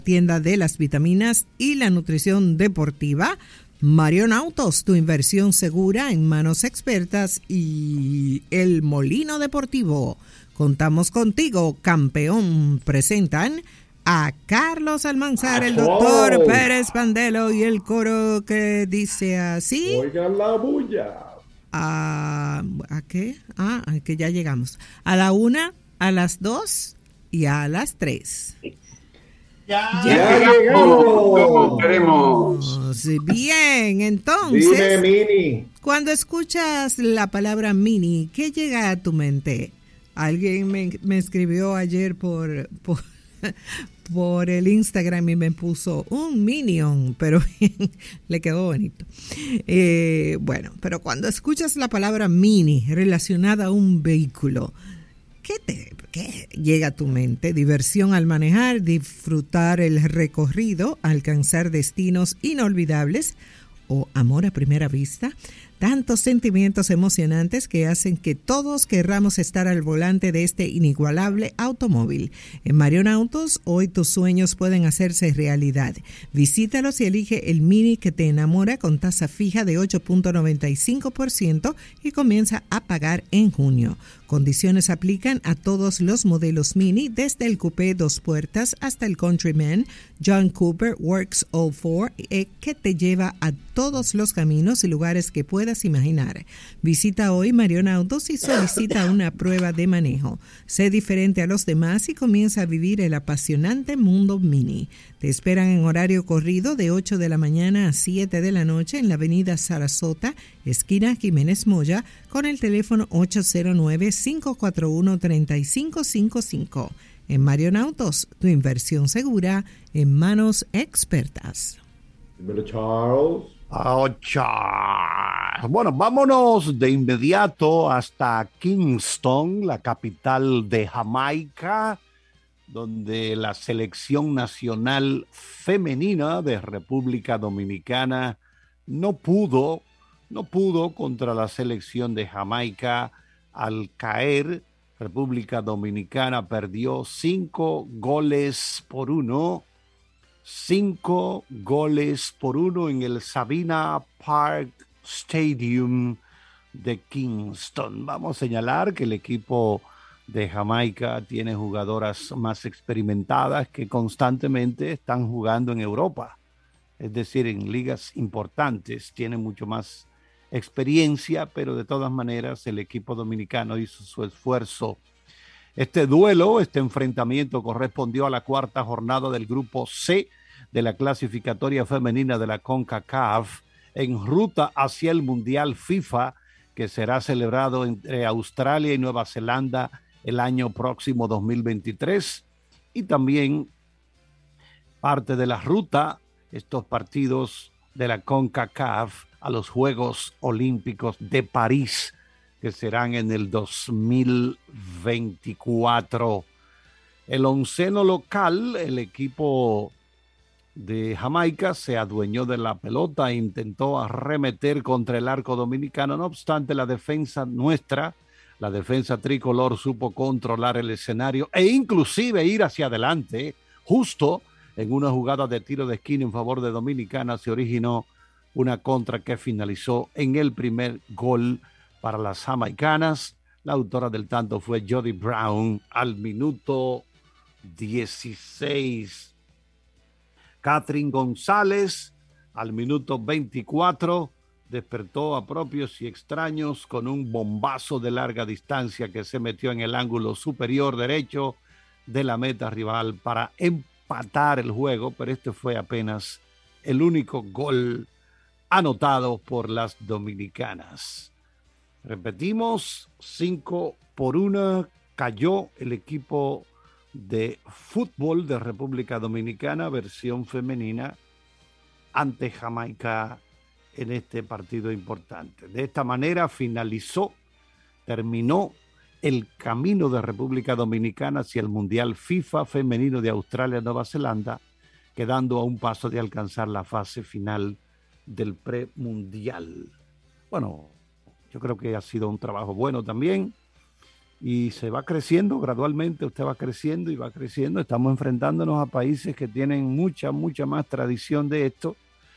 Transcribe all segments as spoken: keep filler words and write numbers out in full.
tienda de las vitaminas y la nutrición deportiva. Marion Autos, tu inversión segura en manos expertas, y El Molino Deportivo. Contamos contigo, campeón. Presentan a Carlos Almanzar, el doctor Pérez Pandelo y el coro que dice así. Oigan la bulla. ¿A, ¿a qué? Ah, a que ya llegamos. A la una, a las dos y a las tres. Ya, ya llegamos. Como queremos. Bien, entonces. Dime, Mini. Cuando escuchas la palabra mini, ¿qué llega a tu mente? Alguien me, me escribió ayer por, por, por el Instagram y me puso un minion, pero le quedó bonito. Eh, bueno, pero cuando escuchas la palabra mini relacionada a un vehículo, ¿Qué, te, ¿Qué llega a tu mente? Diversión al manejar, disfrutar el recorrido, alcanzar destinos inolvidables o amor a primera vista. Tantos sentimientos emocionantes que hacen que todos querramos estar al volante de este inigualable automóvil. En Marion Autos, hoy tus sueños pueden hacerse realidad. Visítalos y elige el Mini que te enamora con tasa fija de ocho punto noventa y cinco por ciento y comienza a pagar en junio. Condiciones aplican a todos los modelos Mini, desde el coupé dos puertas hasta el Countryman. John Cooper Works All Four, eh, que te lleva a todos los caminos y lugares que puedas imaginar. Visita hoy Marion Autos y solicita una prueba de manejo. Sé diferente a los demás y comienza a vivir el apasionante mundo Mini. Te esperan en horario corrido de ocho de la mañana a siete de la noche en la avenida Sarasota, esquina Jiménez Moya, con el teléfono ocho cero nueve, cinco cuatro uno, tres cinco cinco cinco. En Marion Autos, tu inversión segura en manos expertas. Dímelo, Charles. Oh, Charles. Bueno, vámonos de inmediato hasta Kingston, la capital de Jamaica, donde la selección nacional femenina de República Dominicana no pudo, no pudo contra la selección de Jamaica. Al caer, República Dominicana perdió cinco goles por uno. Cinco goles por uno en el Sabina Park Stadium de Kingston. Vamos a señalar que el equipo de Jamaica tiene jugadoras más experimentadas que constantemente están jugando en Europa, es decir, en ligas importantes. Tienen mucho más experiencia, pero de todas maneras el equipo dominicano hizo su esfuerzo. Este duelo, este enfrentamiento correspondió a la cuarta jornada del grupo C de la clasificatoria femenina de la CONCACAF, en ruta hacia el Mundial FIFA, que será celebrado entre Australia y Nueva Zelanda el año próximo dos mil veintitrés, y también parte de la ruta, estos partidos de la CONCACAF a los Juegos Olímpicos de París, que serán en el dos mil veinticuatro. El onceno local, el equipo de Jamaica, se adueñó de la pelota e intentó arremeter contra el arco dominicano. No obstante, la defensa nuestra, la defensa tricolor, supo controlar el escenario e inclusive ir hacia adelante. Justo en una jugada de tiro de esquina en favor de Dominicana se originó una contra que finalizó en el primer gol para las jamaicanas. La autora del tanto fue Jody Brown al minuto dieciséis. Catherine González al minuto veinticuatro despertó a propios y extraños con un bombazo de larga distancia que se metió en el ángulo superior derecho de la meta rival para empatar el juego, pero este fue apenas el único gol anotado por las dominicanas. Repetimos, cinco por una cayó el equipo de fútbol de República Dominicana, versión femenina, ante Jamaica en este partido importante. De esta manera finalizó, terminó el camino de República Dominicana hacia el Mundial FIFA femenino de Australia-Nueva Zelanda, quedando a un paso de alcanzar la fase final del premundial. Bueno, yo creo que ha sido un trabajo bueno también. y se va creciendo gradualmente, usted va creciendo y va creciendo. Estamos enfrentándonos a países que tienen mucha, mucha más tradición de esto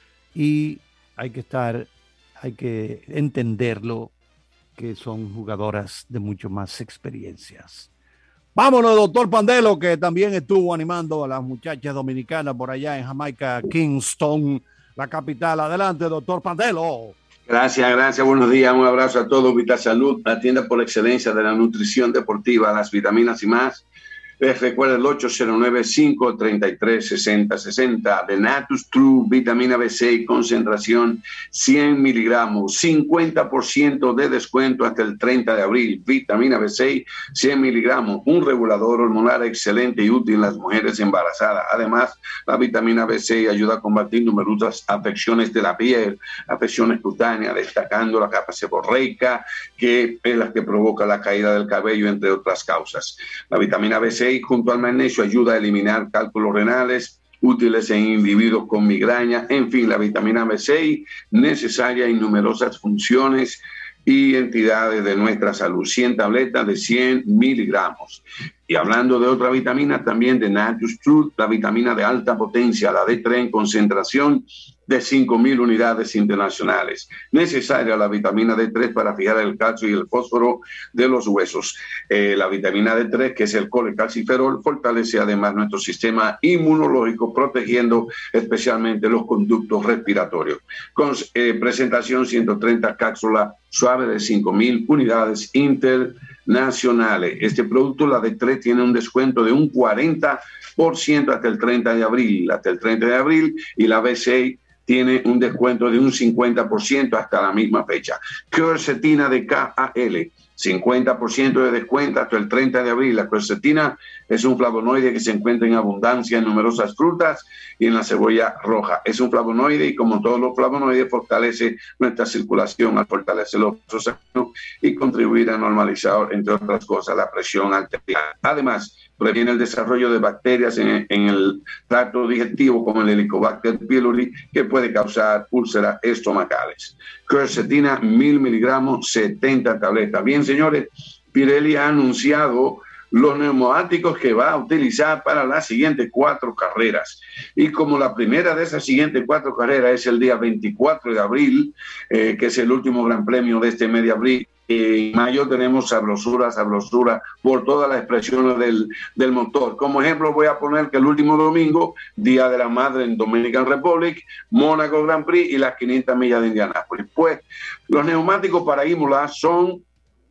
y hay que estar, hay que entenderlo, que son jugadoras de mucho más experiencias. Vámonos, doctor Pandelo, que también estuvo animando a las muchachas dominicanas por allá en Jamaica, Kingston, la capital. Adelante, doctor Pandelo. Gracias, gracias, buenos días, un abrazo a todos. VitaSalud, la tienda por excelencia de la nutrición deportiva, las vitaminas y más. Les recuerda el ocho cero nueve, cinco tres tres, seis cero seis cero de Natus True, vitamina B seis, concentración cien miligramos, cincuenta por ciento de descuento hasta el treinta de abril. Vitamina B seis, cien miligramos, un regulador hormonal excelente y útil en las mujeres embarazadas. Además, la vitamina B seis ayuda a combatir numerosas afecciones de la piel, afecciones cutáneas, destacando la capa seborreica, que es la que provoca la caída del cabello, entre otras causas. La vitamina B seis junto al magnesio ayuda a eliminar cálculos renales, útiles en individuos con migraña. En fin, la vitamina B seis necesaria en numerosas funciones y entidades de nuestra salud. cien tabletas de cien miligramos. Y hablando de otra vitamina, también de Natus True, la vitamina de alta potencia, la D tres en concentración de cinco mil unidades internacionales. Necesaria la vitamina D tres para fijar el calcio y el fósforo de los huesos. Eh, la vitamina D tres, que es el colecalciferol, fortalece además nuestro sistema inmunológico, protegiendo especialmente los conductos respiratorios. Con eh, presentación ciento treinta cápsulas suaves de cinco mil unidades internacionales. Este producto, la D tres, tiene un descuento de un cuarenta por ciento hasta el treinta de abril. Hasta el treinta de abril, y la B seis tiene un descuento de un cincuenta por ciento hasta la misma fecha. Quercetina de K A L, cincuenta por ciento de descuento hasta el treinta de abril. La quercetina es un flavonoide que se encuentra en abundancia en numerosas frutas y en la cebolla roja. Es un flavonoide y, como todos los flavonoides, fortalece nuestra circulación al fortalecer los procesos y contribuir a normalizar, entre otras cosas, la presión arterial. Además, previene el desarrollo de bacterias en, en el tracto digestivo, como el Helicobacter pylori, que puede causar úlceras estomacales. Quercetina, mil miligramos, setenta tabletas. Bien, señores, Pirelli ha anunciado los neumáticos que va a utilizar para las siguientes cuatro carreras. Y como la primera de esas siguientes cuatro carreras es el día veinticuatro de abril, eh, que es el último gran premio de este mes de abril, en mayo tenemos sabrosura, sabrosura por todas las expresiones del, del motor. Como ejemplo voy a poner que el último domingo, Día de la Madre en Dominican Republic, Mónaco Grand Prix y las quinientas millas de Indianápolis. Pues los neumáticos para Imola son,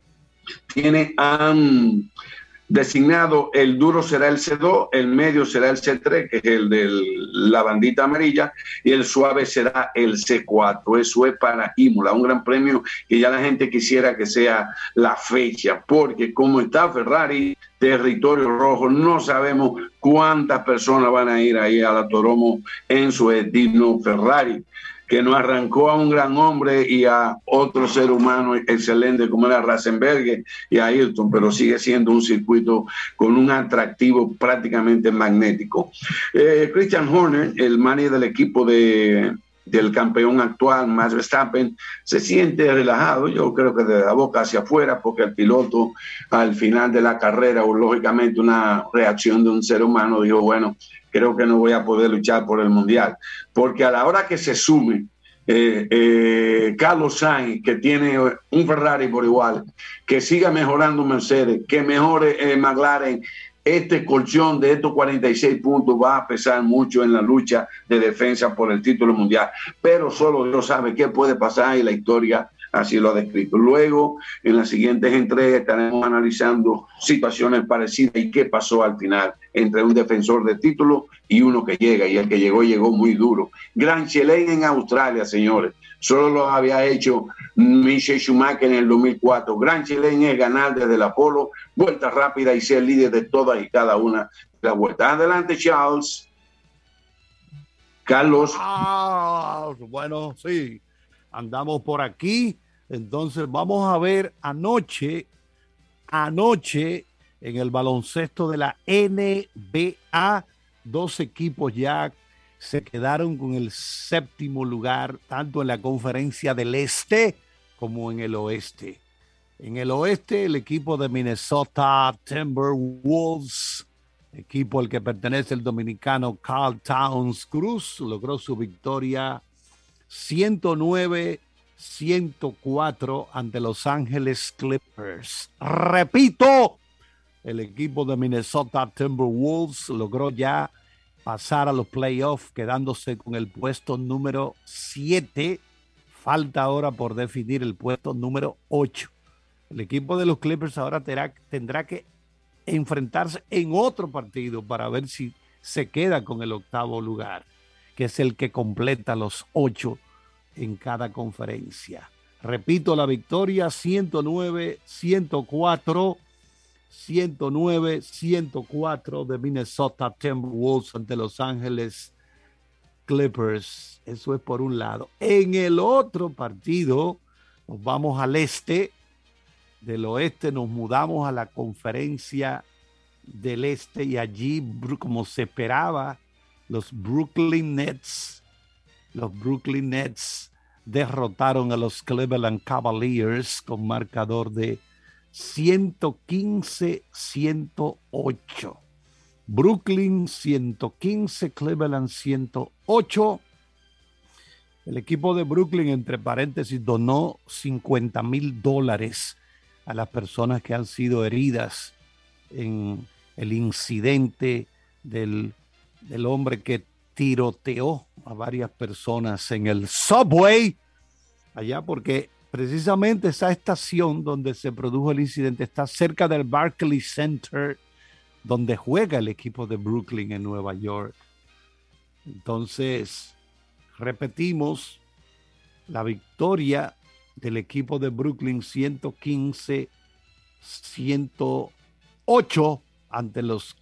tienen, han designado, el duro será el C dos, el medio será el C tres, que es el de la bandita amarilla, y el suave será el C cuatro. Eso es para Imola, un gran premio que ya la gente quisiera que sea la fecha, porque como está Ferrari, territorio rojo, no sabemos cuántas personas van a ir ahí a la Toromo en su destino Ferrari, que nos arrancó a un gran hombre y a otro ser humano excelente como era Ratzenberger y a Ayrton, pero sigue siendo un circuito con un atractivo prácticamente magnético. Eh, Christian Horner, el manager del equipo de, del campeón actual, Max Verstappen, se siente relajado, yo creo que de la boca hacia afuera, porque el piloto al final de la carrera, o lógicamente una reacción de un ser humano, dijo, bueno, creo que no voy a poder luchar por el mundial, porque a la hora que se sume eh, eh, Carlos Sainz, que tiene un Ferrari por igual, que siga mejorando Mercedes, que mejore eh, McLaren, este colchón de estos cuarenta y seis puntos va a pesar mucho en la lucha de defensa por el título mundial, pero solo Dios sabe qué puede pasar y la historia así lo ha descrito. Luego, en las siguientes entregas estaremos analizando situaciones parecidas y qué pasó al final entre un defensor de título y uno que llega, y el que llegó, llegó muy duro. Grand Chelem en Australia, señores, solo lo había hecho Michael Schumacher en el dos mil cuatro. Grand Chelem es ganar desde el Apolo, vuelta rápida y ser líder de todas y cada una de las vueltas. Adelante, Charles. Carlos. Ah, bueno, sí, andamos por aquí. Entonces vamos a ver anoche, anoche en el baloncesto de la N B A, dos equipos ya se quedaron con el séptimo lugar, tanto en la conferencia del este como en el oeste. En el oeste, el equipo de Minnesota Timberwolves, equipo al que pertenece el dominicano Karl Towns Cruz, logró su victoria ciento nueve a ciento cuatro ante Los Ángeles Clippers. Repito, el equipo de Minnesota Timberwolves logró ya pasar a los playoffs, quedándose con el puesto número siete. Falta ahora por definir el puesto número ocho. El equipo de los Clippers ahora tendrá, tendrá que enfrentarse en otro partido para ver si se queda con el octavo lugar, que es el que completa los ocho en cada conferencia. Repito, la victoria ciento nueve a ciento cuatro, ciento nueve a ciento cuatro de Minnesota Timberwolves ante Los Ángeles Clippers. Eso es por un lado. En el otro partido, nos vamos al este. Del oeste nos mudamos a la conferencia del este y allí, como se esperaba, los Brooklyn Nets, los Brooklyn Nets derrotaron a los Cleveland Cavaliers con marcador de ciento quince a ciento ocho. Brooklyn ciento quince, Cleveland ciento ocho. El equipo de Brooklyn, entre paréntesis, donó cincuenta mil dólares a las personas que han sido heridas en el incidente del, del hombre que tiroteó a varias personas en el subway, allá porque precisamente esa estación donde se produjo el incidente está cerca del Barclays Center, donde juega el equipo de Brooklyn en Nueva York. Entonces, repetimos, la victoria del equipo de Brooklyn ciento quince a ciento ocho ante los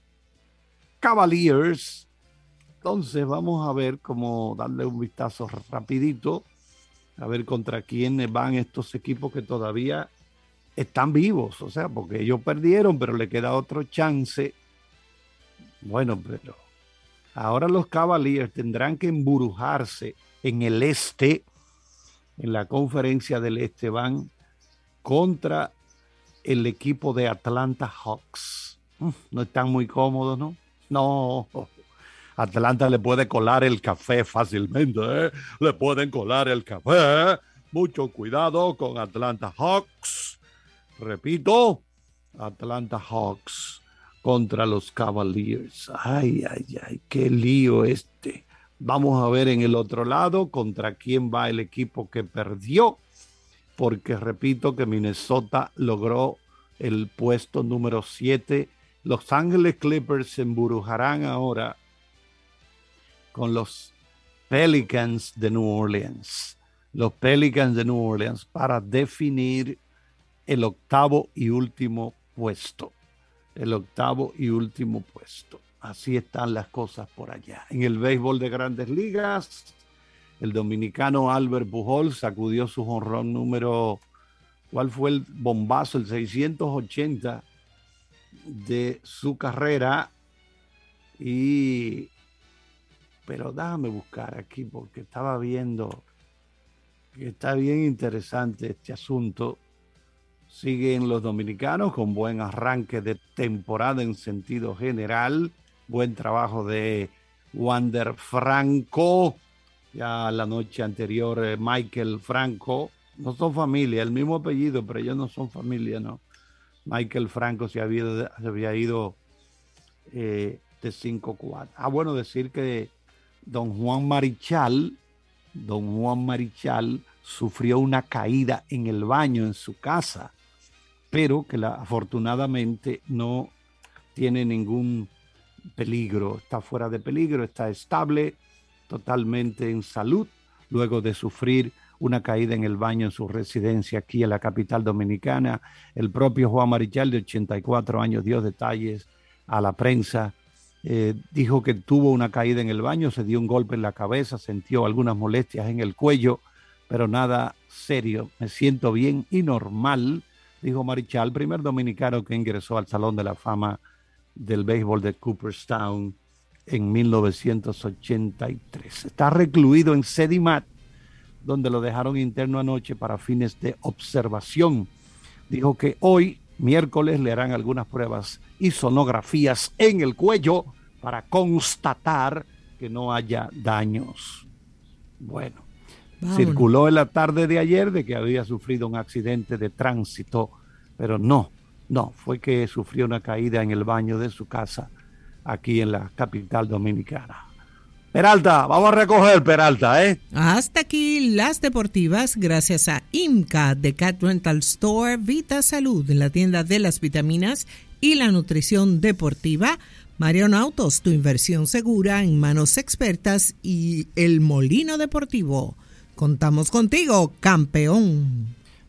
Cavaliers. Entonces vamos a ver cómo darle un vistazo rapidito a ver contra quiénes van estos equipos que todavía están vivos, o sea, porque ellos perdieron, pero le queda otro chance. Bueno, pero ahora los Cavaliers tendrán que embrujarse en el este. En la conferencia del este van contra el equipo de Atlanta Hawks. No están muy cómodos, ¿no? No. Atlanta le puede colar el café fácilmente, ¿eh? Le pueden colar el café. Mucho cuidado con Atlanta Hawks. Repito, Atlanta Hawks contra los Cavaliers. Ay, ay, ay, qué lío este. Vamos a ver en el otro lado contra quién va el equipo que perdió, porque repito que Minnesota logró el puesto número siete. Los Ángeles Clippers se embrujarán ahora con los Pelicans de New Orleans. Los Pelicans de New Orleans para definir el octavo y último puesto. El octavo y último puesto. Así están las cosas por allá. En el béisbol de Grandes Ligas, el dominicano Albert Pujols sacudió su jonrón número, ¿cuál fue el bombazo? El seiscientos ochenta de su carrera. Y, pero déjame buscar aquí porque estaba viendo que está bien interesante este asunto. Siguen los dominicanos con buen arranque de temporada en sentido general. Buen trabajo de Wander Franco. Ya la noche anterior, eh, Michael Franco. No son familia, el mismo apellido, pero ellos no son familia, ¿no? Michael Franco se había, se había ido eh, de cinco cuatro. Ah, bueno, decir que don Juan Marichal, don Juan Marichal sufrió una caída en el baño en su casa, pero que la, afortunadamente no tiene ningún peligro, está fuera de peligro, está estable, totalmente en salud, luego de sufrir una caída en el baño en su residencia aquí en la capital dominicana. El propio Juan Marichal, de ochenta y cuatro años, dio detalles a la prensa. Eh, dijo que tuvo una caída en el baño, se dio un golpe en la cabeza, sintió algunas molestias en el cuello, pero nada serio. Me siento bien y normal, dijo Marichal, primer dominicano que ingresó al Salón de la Fama del béisbol de Cooperstown en mil novecientos ochenta y tres. Está recluido en Sedimat, donde lo dejaron interno anoche para fines de observación dijo que hoy, miércoles, le harán algunas pruebas y sonografías en el cuello para constatar que no haya daños. Bueno, Vámonos. circuló en la tarde de ayer de que había sufrido un accidente de tránsito, pero no, no, fue que sufrió una caída en el baño de su casa aquí en la capital dominicana. Peralta, vamos a recoger, Peralta, ¿eh? Hasta aquí las deportivas, gracias a IMCA de Cat Rental Store, Vita Salud, la tienda de las vitaminas y la nutrición deportiva, Marion Autos, tu inversión segura en manos expertas, y El Molino Deportivo. Contamos contigo, campeón.